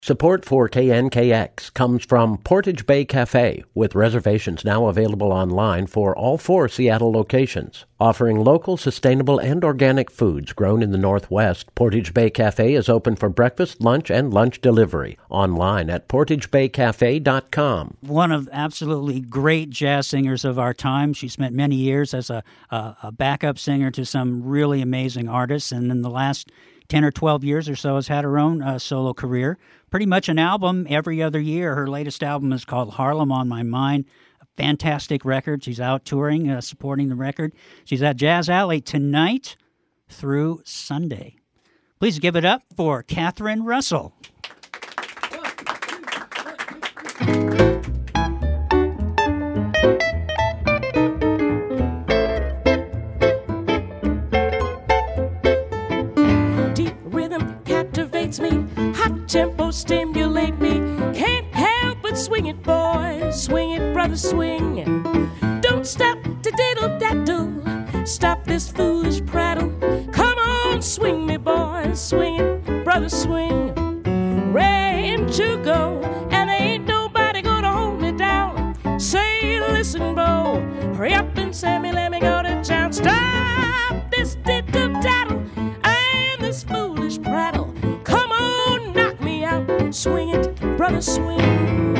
Support for KNKX comes from Portage Bay Cafe, with reservations now available online for all 4 Seattle locations. Offering local, sustainable, and organic foods grown in the Northwest, Portage Bay Cafe is open for breakfast, lunch, and lunch delivery. Online at portagebaycafe.com. One of absolutely great jazz singers of our time. She spent many years as a backup singer to some really amazing artists, and in the last 10 or 12 years or so has had her own solo career. Pretty much an album every other year. Her latest album is called Harlem on My Mind. A fantastic record. She's out touring, supporting the record. She's at Jazz Alley tonight through Sunday. Please give it up for Catherine Russell. Deep rhythm captivates me. Hot tempo stimulate me. Can't help but swing it, boys. Swing it, brother, swing. Don't stop to diddle-daddle. Stop this foolish prattle. Come on, swing me, boys. Swing it, brother, swing. Rain to go, and there ain't nobody gonna hold me down. Say, listen, Bo, hurry up and send me, let me go to town. Stop this diddle-daddle and this foolish prattle. Come on, knock me out. Swing it, brother, swing.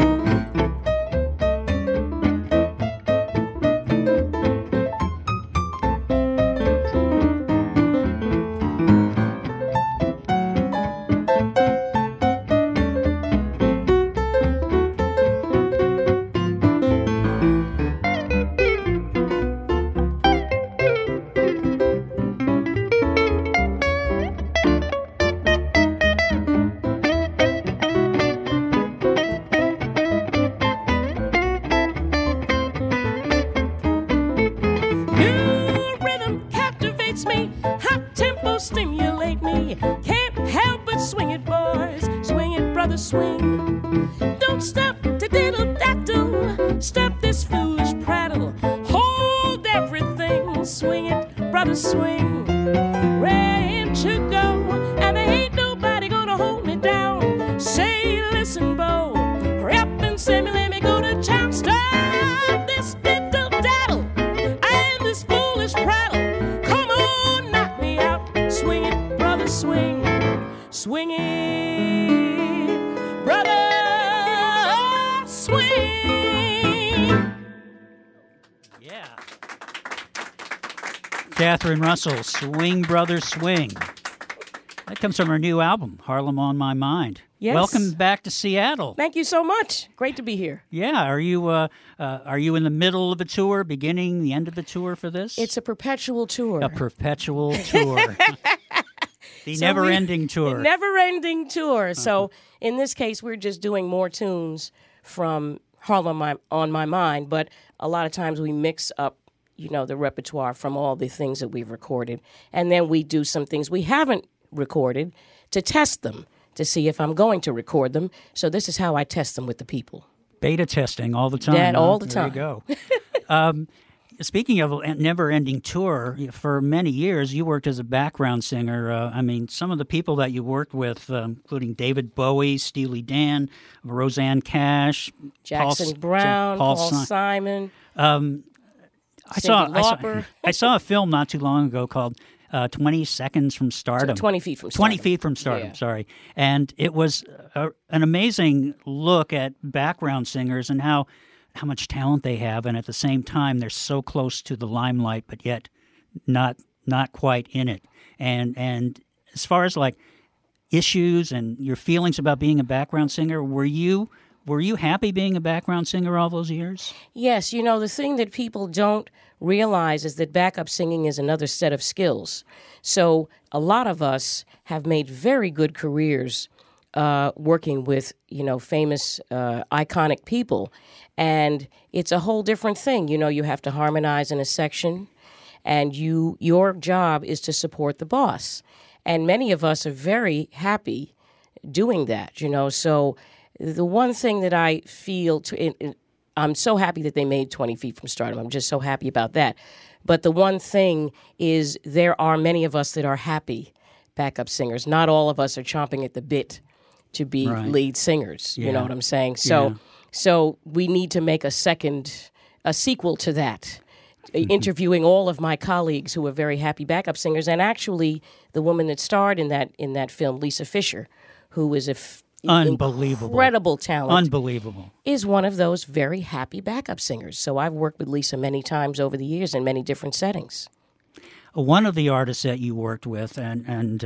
Stimulate me. Can't help but swing it, boys. Swing it, brother, swing. Don't stop to diddle-daddle. Stop this foolish prattle. Hold everything. Swing it, brother, swing. Ready to go, and there ain't nobody gonna hold me down. Say, listen, Bo, hurry up and send me, let me go to town. Stop this diddle-daddle and this foolish prattle. Swing it, brother, swing. Swing it, brother, swing. Yeah. Catherine Russell, Swing, Brother, Swing. That comes from her new album, Harlem on My Mind. Yes. Welcome back to Seattle. Thank you so much. Great to be here. Yeah. Are you in the middle of a tour, beginning, the end of the tour for this? It's a perpetual tour. A perpetual tour. The never-ending tour. Never-ending tour. So in this case, we're just doing more tunes from Harlem on My Mind, but a lot of times we mix up, the repertoire from all the things that we've recorded, and then we do some things we haven't recorded to test them, to see if I'm going to record them. So this is how I test them with the people. Beta testing all the time. That all the time. There you go. Speaking of a never-ending tour, for many years you worked as a background singer. Some of the people that you worked with, including David Bowie, Steely Dan, Roseanne Cash, Jackson Browne, Paul Simon, I saw a film not too long ago called 20 Seconds from Stardom. 20 Feet from Stardom. 20 Feet from Stardom, yeah. Sorry. And it was an amazing look at background singers and how much talent they have, and at the same time they're so close to the limelight, but yet not quite in it. And as far as like issues and your feelings about being a background singer, were you happy being a background singer all those years? Yes. The thing that people don't realize is that backup singing is another set of skills. So a lot of us have made very good careers working with, famous, iconic people. And it's a whole different thing. You have to harmonize in a section, and your job is to support the boss. And many of us are very happy doing that, So the one thing that I feel, I'm so happy that they made 20 Feet from Stardom. I'm just so happy about that. But the one thing is there are many of us that are happy backup singers. Not all of us are chomping at the bit to be Right. lead singers. You know Yeah. what I'm saying? Yeah. So we need to make a sequel to that, interviewing all of my colleagues who are very happy backup singers, and actually the woman that starred in that film, Lisa Fisher, who is Unbelievable. incredible talent, Unbelievable. is one of those very happy backup singers. So I've worked with Lisa many times over the years in many different settings. One of the artists that you worked with, and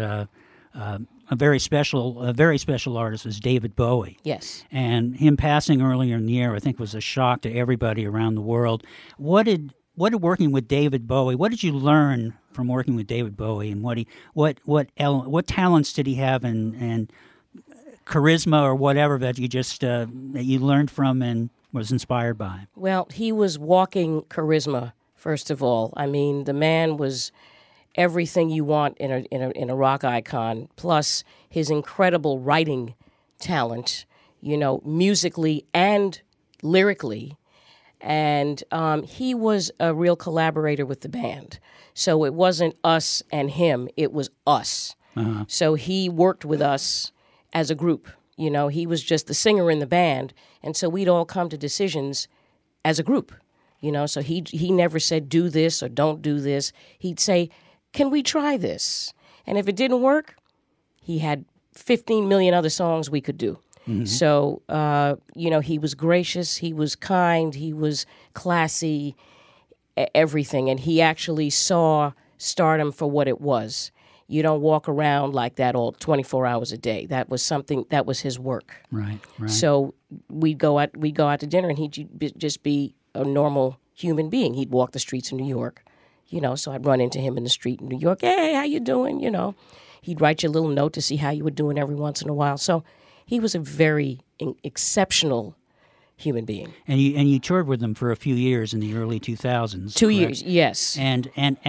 a very special artist, is David Bowie. Yes. And him passing earlier in the year, I think, was a shock to everybody around the world. What did working with David Bowie? What did you learn from working with David Bowie, and what talents did he have, and charisma or whatever that you just that you learned from and was inspired by? Well, he was walking charisma. First of all, I mean, the man was everything you want in a rock icon. Plus his incredible writing talent, musically and lyrically. And he was a real collaborator with the band. So it wasn't us and him, it was us. Uh-huh. So he worked with us as a group. He was just the singer in the band. And so we'd all come to decisions as a group. So he never said, do this or don't do this. He'd say, can we try this? And if it didn't work, he had 15 million other songs we could do. Mm-hmm. So, he was gracious, he was kind, he was classy, everything. And he actually saw stardom for what it was. You don't walk around like that all 24 hours a day. That was his work. Right. So we'd go out to dinner, and he'd just be a normal human being. He'd walk the streets of New York, so I'd run into him in the street in New York. Hey, how you doing? He'd write you a little note to see how you were doing every once in a while. So he was a very exceptional human being. And you toured with him for a few years in the early 2000s. 2 correct? years, yes. And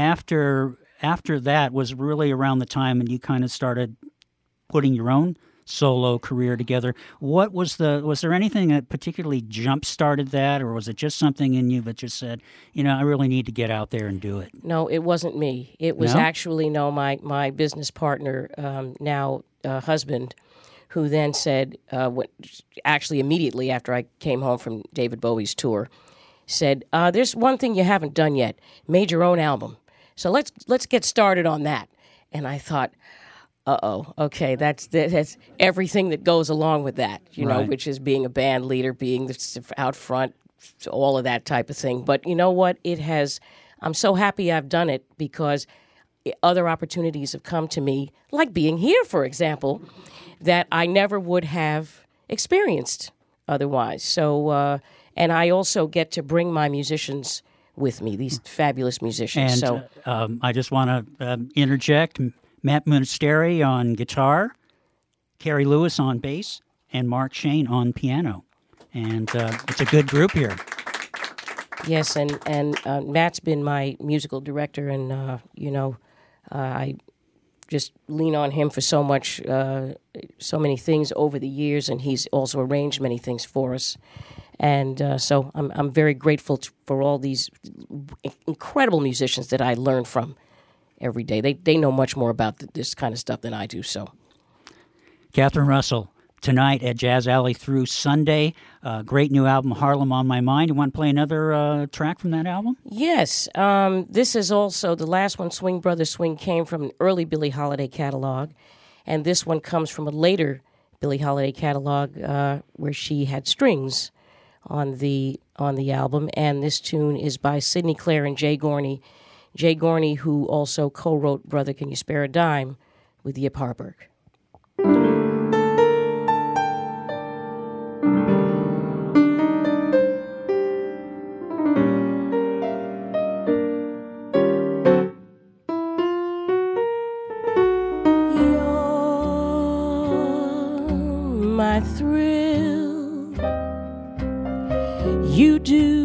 after that was really around the time when you kind of started putting your own solo career together. Was there anything that particularly jump-started that, or was it just something in you that just said, I really need to get out there and do it? No, it wasn't me. It was actually my business partner, now husband, who then said, actually immediately after I came home from David Bowie's tour, said, there's one thing you haven't done yet, made your own album. So let's get started on that. And I thought, okay, that's everything that goes along with that, right. which is being a band leader, being out front, all of that type of thing. But you know what? I'm so happy I've done it, because other opportunities have come to me, like being here, for example, that I never would have experienced otherwise. So, and I also get to bring my musicians with me, these fabulous musicians. And I just want to interject. Matt Munisteri on guitar, Kerry Lewis on bass, and Mark Shane on piano. And it's a good group here. Yes, and Matt's been my musical director, and, I just lean on him for so many things over the years, and he's also arranged many things for us. And so I'm very grateful for all these incredible musicians that I learn from every day. They know much more about this kind of stuff than I do. So, Catherine Russell, tonight at Jazz Alley through Sunday. Great new album, Harlem on My Mind. You want to play another track from that album? Yes. This is also the last one, Swing Brothers Swing, came from an early Billie Holiday catalog. And this one comes from a later Billie Holiday catalog where she had strings on the album. And this tune is by Sidney Clare and Jay Gorney. Jay Gorney, who also co-wrote Brother, Can You Spare a Dime with Yip Harburg. My thrill, you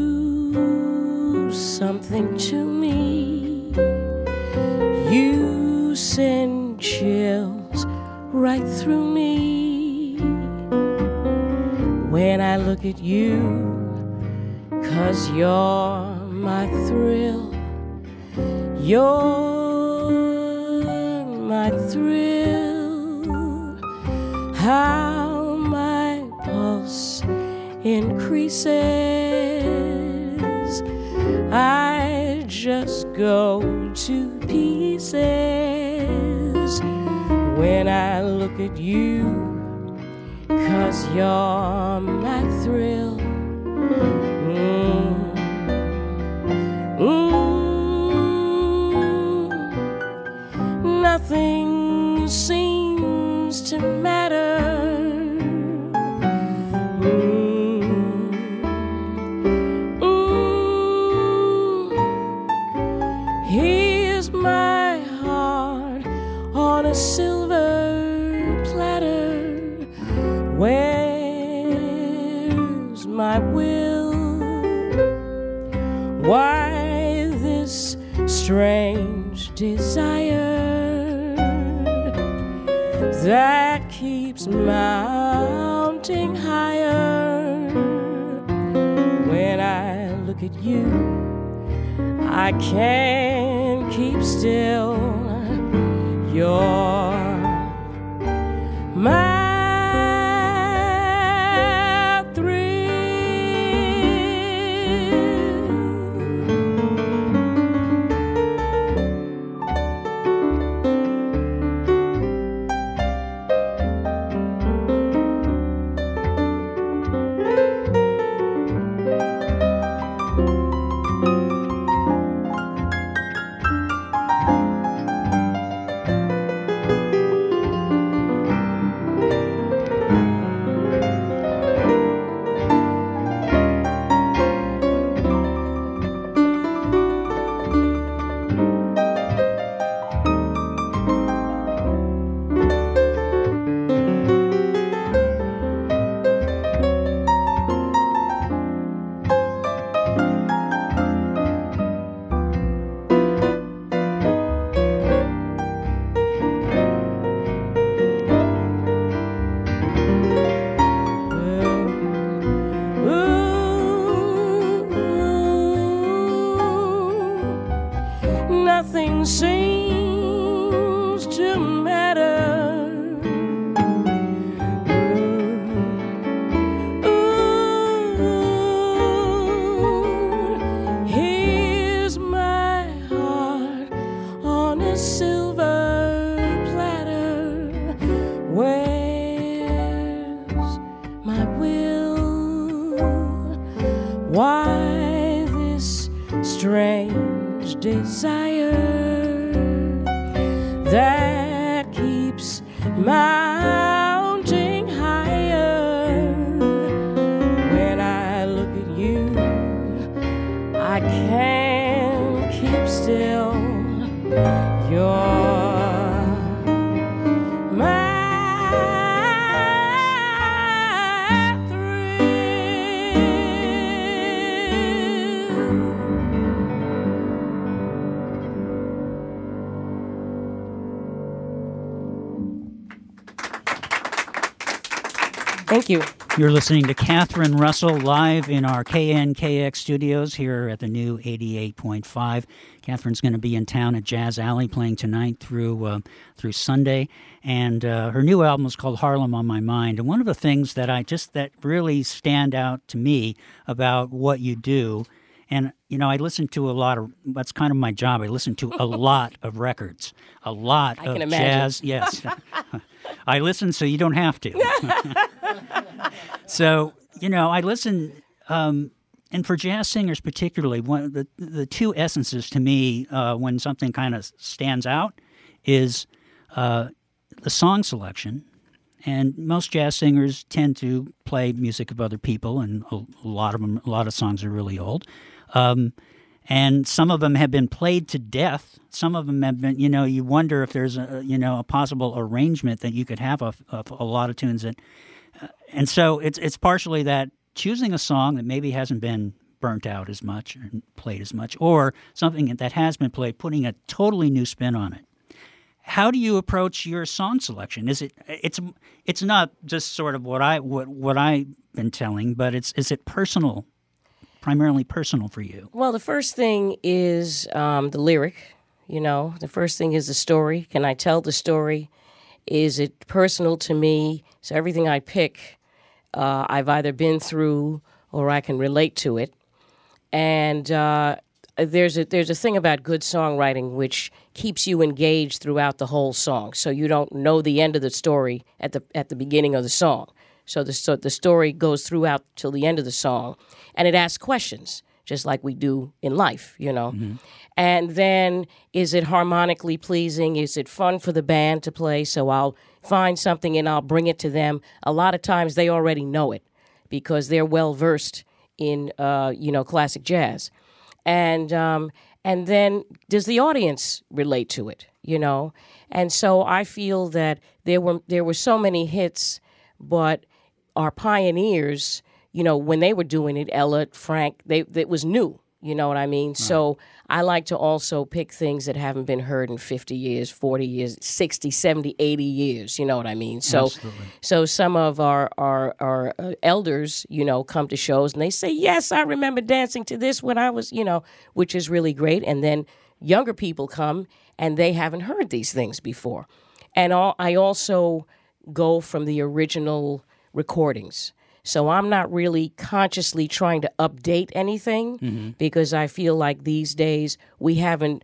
do something to me, you send chills right through me when I look at you, 'cause you're my thrill, you're my thrill. how my pulse increases. I just go to pieces when I look at you, 'cause you're my thrill. Nothing seems to matter. Here's my heart on a silver platter. Where's my will? Why this strange desire that keeps mounting higher? When I look at you, I can't keep still. You're my nothing seems to matter. Here's my heart on a silver platter. Where's my will? Why this strange desire that keeps mounting higher? When I look at you, I can't keep still. You're my thrill. Thank you. You're listening to Catherine Russell live in our KNKX studios here at the new 88.5. Catherine's going to be in town at Jazz Alley playing tonight through Sunday, and her new album is called Harlem on My Mind. And one of the things that really stand out to me about what you do, and I listen to a lot of, that's kind of my job. I listen to a lot of records, a lot of jazz. Yes. I listen so you don't have to. So, I listen, and for jazz singers particularly, one of the two essences to me when something kind of stands out is the song selection. And most jazz singers tend to play music of other people, and a lot of songs are really old. And some of them have been played to death. Some of them have been, you wonder if there's a possible arrangement that you could have of a lot of tunes that. And so it's partially that choosing a song that maybe hasn't been burnt out as much or played as much, or something that has been played, putting a totally new spin on it. How do you approach your song selection? It's not just sort of what I've been telling, but is it personal, primarily personal for you? Well, the first thing is the lyric. The first thing is the story. Can I tell the story Is it personal to me? So everything I pick, I've either been through or I can relate to it. And there's a thing about good songwriting which keeps you engaged throughout the whole song. So you don't know the end of the story at the beginning of the song. So the story goes throughout till the end of the song, and it asks questions, just like we do in life, Mm-hmm. And then, is it harmonically pleasing? Is it fun for the band to play? So I'll find something and I'll bring it to them. A lot of times they already know it because they're well-versed in, classic jazz. And then, does the audience relate to it, And so I feel that there were so many hits, but our pioneers, when they were doing it, Ella, Frank, it was new. You know what I mean? Right. So I like to also pick things that haven't been heard in 50 years, 40 years, 60, 70, 80 years. You know what I mean? So, absolutely. So some of our elders, come to shows and they say, yes, I remember dancing to this when I was, which is really great. And then younger people come and they haven't heard these things before. And I also go from the original recordings. So I'm not really consciously trying to update anything mm-hmm. because I feel like these days we haven't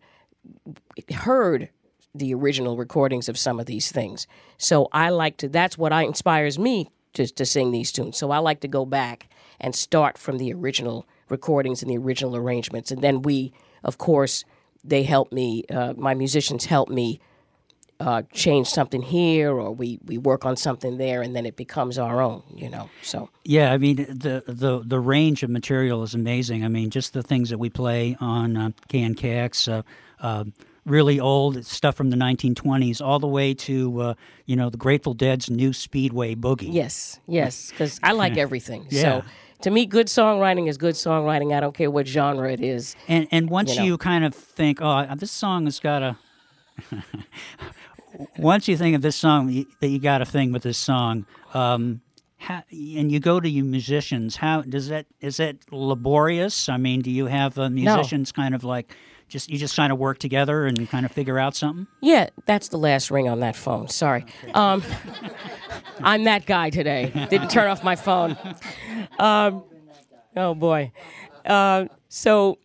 heard the original recordings of some of these things. So that's what inspires me to sing these tunes. So I like to go back and start from the original recordings and the original arrangements. And then of course, they help me, my musicians help me change something here, or we work on something there, and then it becomes our own, So yeah, I mean the range of material is amazing. I mean, just the things that we play on KNKX, really old stuff from the 1920s, all the way to the Grateful Dead's New Speedway Boogie. Yes, because I like everything. Yeah. So to me, good songwriting is good songwriting. I don't care what genre it is. And once you kind of think, this song has got a once you think of this song, that you got a thing with this song, and you go to your musicians, is that laborious? I mean, do you have musicians kind of like you just kind of work together and kind of figure out something? Yeah, that's the last ring on that phone. Sorry. Okay. I'm that guy today. Didn't turn off my phone. Oh, boy. So,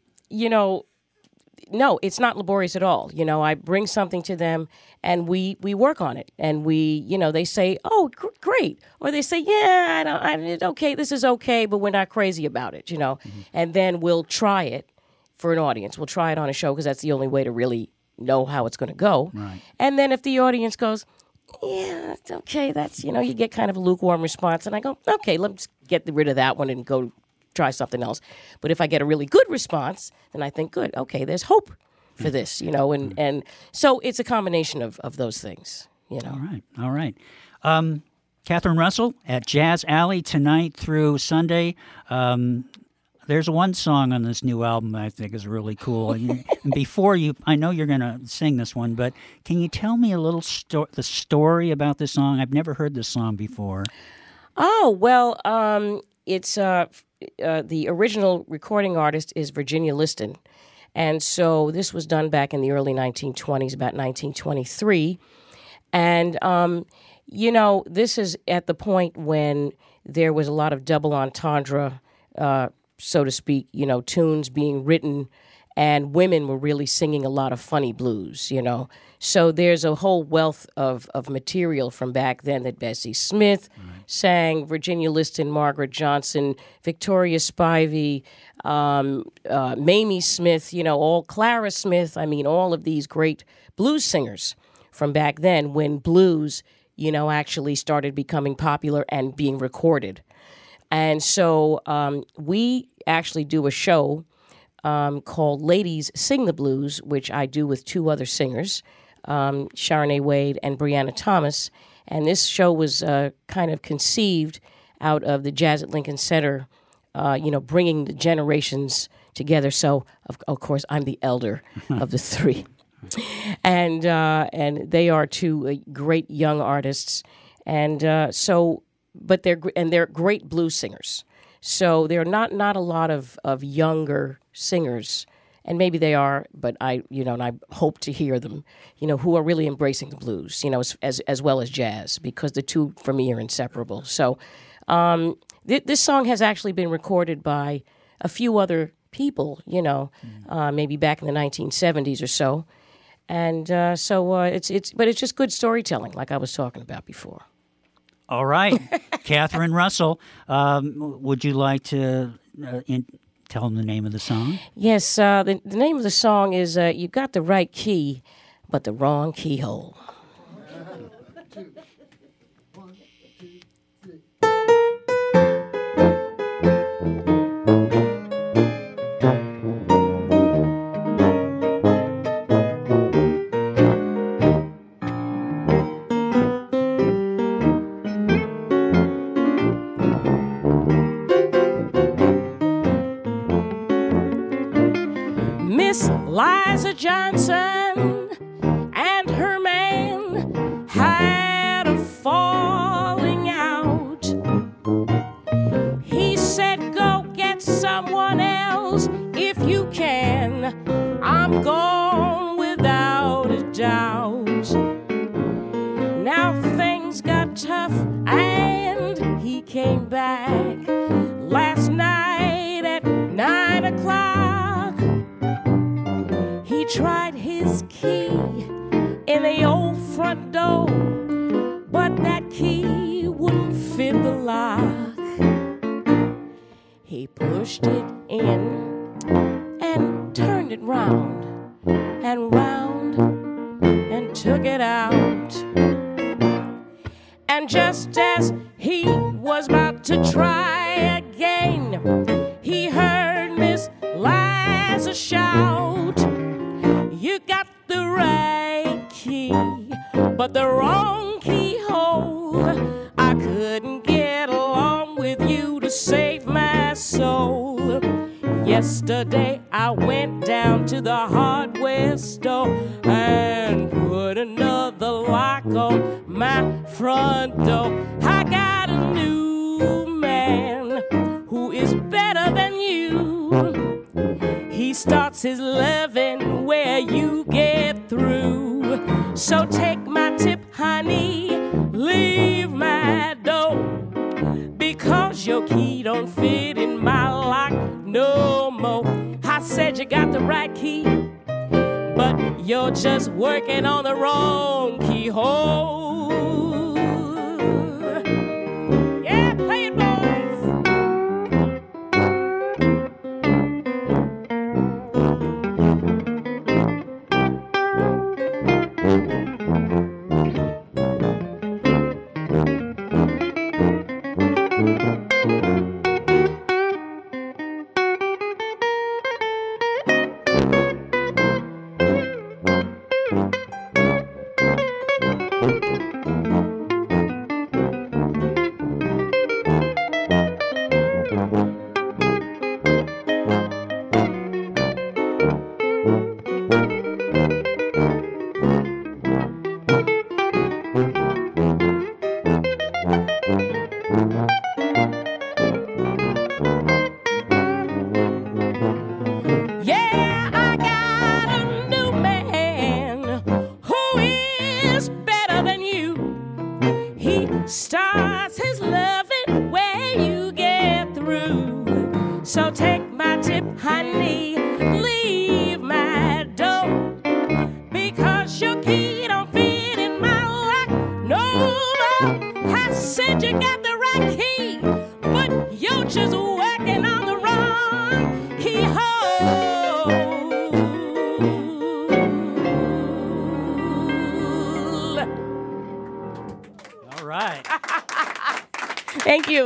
no, it's not laborious at all. I bring something to them and we work on it. And they say, oh, great. Or they say, yeah, okay, this is okay, but we're not crazy about it, Mm-hmm. And then we'll try it for an audience. We'll try it on a show because that's the only way to really know how it's going to go. Right. And then if the audience goes, yeah, it's okay, that's, you get kind of a lukewarm response. And I go, okay, let's get rid of that one and go try something else. But if I get a really good response, then I think, good, okay, there's hope for this, and so it's a combination of those things, All right. Catherine Russell at Jazz Alley tonight through Sunday. There's one song on this new album I think is really cool. And before I know you're going to sing this one, but can you tell me a little the story about this song? I've never heard this song before. Oh, well, it's the original recording artist is Virginia Liston. And so this was done back in the early 1920s, about 1923. And, this is at the point when there was a lot of double entendre, so to speak, tunes being written, and women were really singing a lot of funny blues, So there's a whole wealth of material from back then that Bessie Smith sang, Virginia Liston, Margaret Johnson, Victoria Spivey, Mamie Smith, all Clara Smith. I mean, all of these great blues singers from back then when blues, actually started becoming popular and being recorded. And so we actually do a show called Ladies Sing the Blues, which I do with two other singers, Sharon A. Wade and Brianna Thomas. And this show was kind of conceived out of the Jazz at Lincoln Center, bringing the generations together. So, of course, I'm the elder of the three. And they are two great young artists. And but they're great blues singers. So there are not a lot of younger singers and maybe they are, but and I hope to hear them, who are really embracing the blues, as well as jazz, because the two for me are inseparable. So this song has actually been recorded by a few other people, maybe back in the 1970s or so. And it's just good storytelling, like I was talking about before. All right. Catherine Russell, would you like to tell them the name of the song? Yes, the name of the song is You Got the Right Key, but the Wrong Keyhole. Miss Liza Johnson and her man had a falling out. He said, go get someone else if you can. I'm gone without a doubt. Now things got tough and he came back last night at 9 o'clock. He tried his key in the old front door, but that key wouldn't fit the lock. He pushed it in and turned it round and round and took it out. And just as he was about to try again, he heard Miss Liza shout, you got the right key, but the wrong keyhole. I couldn't get along with you to save my soul. Yesterday I went down to the hardware store and put another lock on my front door. I got a new man who is better than you. He starts his loving where you get through. So take my tip, honey, leave my door, because your key don't fit in my lock no more. I said you got the right key, but you're just working on the wrong keyhole. Yeah, play it, boys. Starts his loving where you get through. So take my tip, honey, leave my door, because your key don't fit in my lock no more. I said you got the right key, but you're just working on the wrong keyhole. All right. Thank you.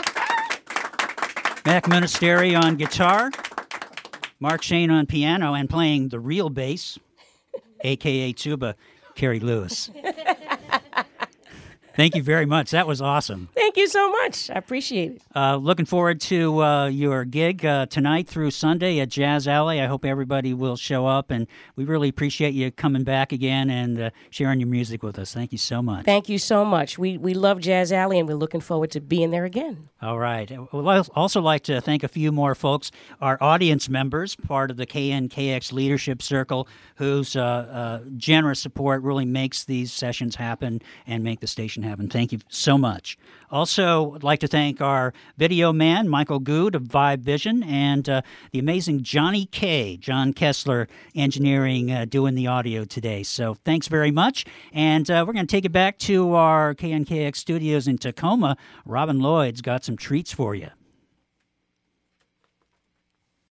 Mac Monasteri on guitar, Mark Shane on piano, and playing the real bass, a.k.a. tuba, Carrie Lewis. Thank you very much. That was awesome. Thank you so much. I appreciate it. Looking forward to your gig tonight through Sunday at Jazz Alley. I hope everybody will show up, and we really appreciate you coming back again and sharing your music with us. Thank you so much. Thank you so much. We love Jazz Alley, and we're looking forward to being there again. All right. We'd also like to thank a few more folks, our audience members, part of the KNKX Leadership Circle, whose generous support really makes these sessions happen and make the station happen. Thank you so much. Also, I'd like to thank our video man, Michael Good of Vibe Vision, and the amazing Johnny K, John Kessler, engineering, doing the audio today. So thanks very much. And we're going to take it back to our KNKX studios in Tacoma. Robin Lloyd's got some treats for you.